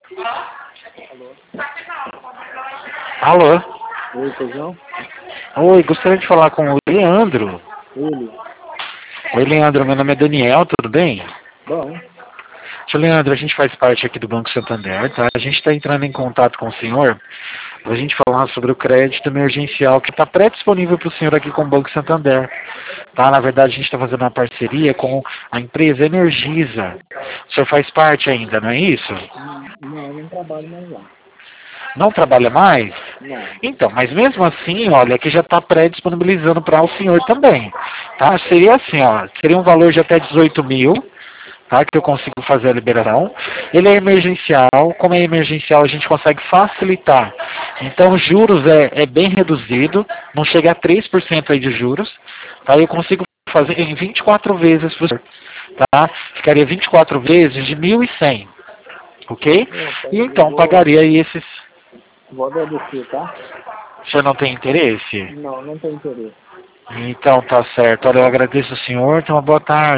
Alô? Oi, Feijão? Oi, gostaria de falar com o Leandro. Ele? Oi, Leandro, meu nome é Daniel, tudo bem? Bom. Seu Leandro, a gente faz parte aqui do Banco Santander, tá? A gente está entrando em contato com o senhor para a gente falar sobre o crédito emergencial que está pré-disponível para o senhor aqui com o Banco Santander. Tá? Na verdade, a gente está fazendo uma parceria com a empresa Energisa. O senhor faz parte ainda, não é isso? Não, não trabalho mais lá. Não trabalha mais? Não. Então, mas mesmo assim, olha, que já está pré-disponibilizando para o senhor também. Tá? Seria assim, ó, seria um valor de até 18 mil, tá? Que eu consigo fazer a liberação. Ele é emergencial, como é emergencial a gente consegue facilitar. Então os juros é bem reduzido, não chega a 3% aí de juros, tá? Eu consigo fazer em 24 vezes, tá? Ficaria 24 vezes de 1.100, ok? E Eu então pagaria aí esses... vou agradecer, tá? O senhor não tem interesse? Não, não tem interesse. Então tá certo. Olha, eu agradeço o senhor, tenha uma boa tarde.